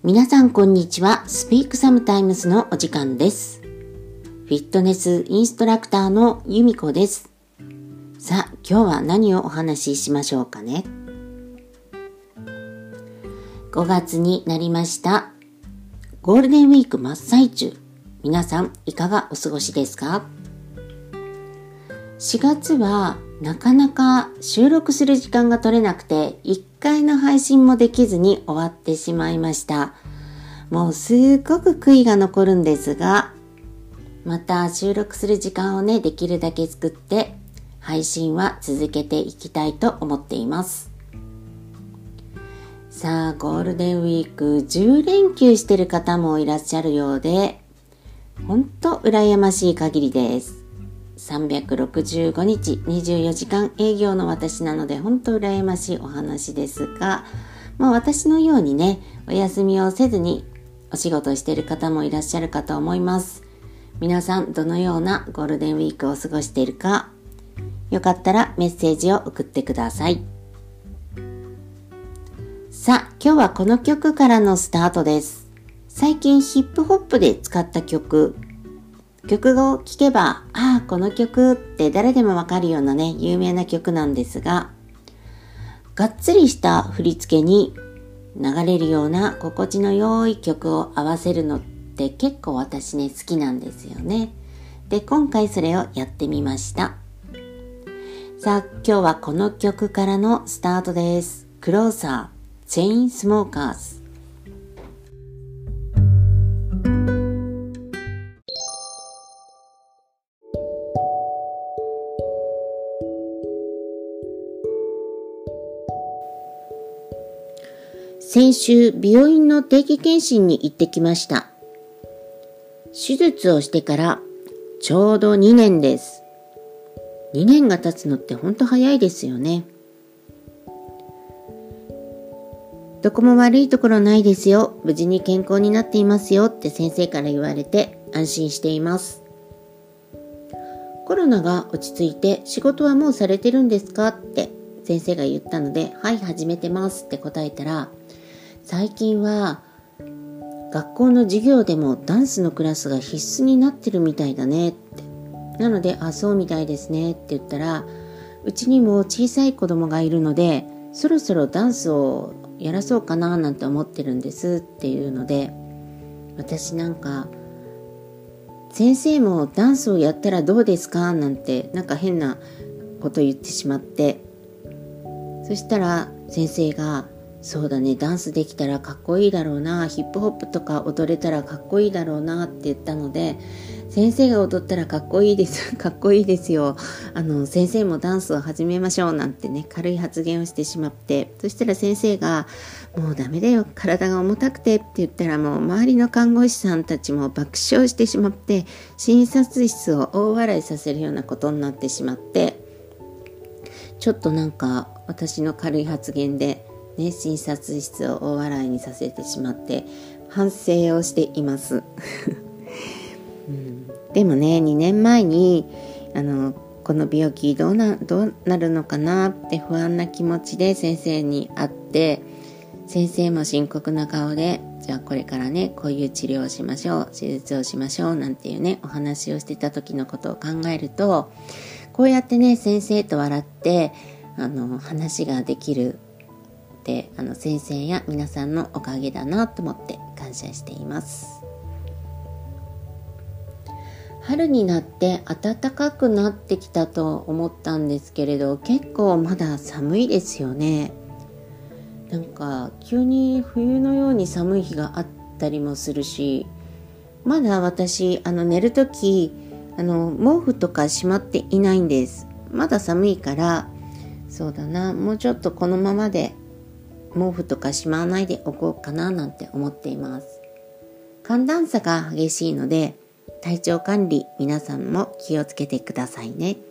皆さんこんにちは。Speak Sometimes のお時間です。フィットネスインストラクターの由美子です。さあ、今日は何をお話ししましょうかね。5月になりました。ゴールデンウィーク真っ最中。皆さんいかがお過ごしですか？4月はなかなか収録する時間が取れなくて1回の配信もできずに終わってしまいました。もうすっごく悔いが残るんですが、また収録する時間をね、できるだけ作って配信は続けていきたいと思っています。さあ、ゴールデンウィーク10連休してる方もいらっしゃるようで、本当羨ましい限りです。365日24時間営業の私なので本当羨ましいお話ですが、私のようにね、お休みをせずにお仕事している方もいらっしゃるかと思います。皆さんどのようなゴールデンウィークを過ごしているか、よかったらメッセージを送ってください。さあ、今日はこの曲からのスタートです。最近ヒップホップで使った曲を聴けば、この曲って誰でもわかるようなね、有名な曲なんですが、がっつりした振り付けに流れるような心地の良い曲を合わせるのって結構私ね、好きなんですよね。で、今回それをやってみました。さあ、今日はこの曲からのスタートです。Closer Chainsmokers。先週、病院の定期検診に行ってきました。手術をしてからちょうど2年です。2年が経つのってほんと早いですよね。どこも悪いところないですよ。無事に健康になっていますよって先生から言われて安心しています。コロナが落ち着いて仕事はもうされてるんですかって先生が言ったので、はい、始めてますって答えたら、最近は学校の授業でもダンスのクラスが必須になってるみたいだねって。なので、そうみたいですねって言ったら、うちにも小さい子供がいるので、そろそろダンスをやらそうかななんて思ってるんですっていうので、私なんか、先生もダンスをやったらどうですかなんて変なこと言ってしまって、そしたら先生が、そうだね、ダンスできたらかっこいいだろうな、ヒップホップとか踊れたらかっこいいだろうなって言ったので、先生が踊ったらかっこいいですかっこいいですよ、先生もダンスを始めましょうなんてね、軽い発言をしてしまって、そしたら先生が、もうダメだよ、体が重たくてって言ったら、もう周りの看護師さんたちも爆笑してしまって、診察室を大笑いさせるようなことになってしまって、ちょっと私の軽い発言で診察室を大笑いにさせてしまって反省をしています、でもね、2年前にこの病気どうなるのかなって不安な気持ちで先生に会って、先生も深刻な顔で、じゃあこれからね、こういう治療をしましょう、手術をしましょうなんていうね、お話をしてた時のことを考えると、こうやってね、先生と笑って話ができるって先生や皆さんのおかげだなと思って感謝しています。春になって暖かくなってきたと思ったんですけれど、結構まだ寒いですよね。急に冬のように寒い日があったりもするし、まだ私寝るとき毛布とかしまっていないんです。まだ寒いから、そうだな、もうちょっとこのままで毛布とかしまわないでおこうかななんて思っています。寒暖差が激しいので、体調管理皆さんも気をつけてくださいね。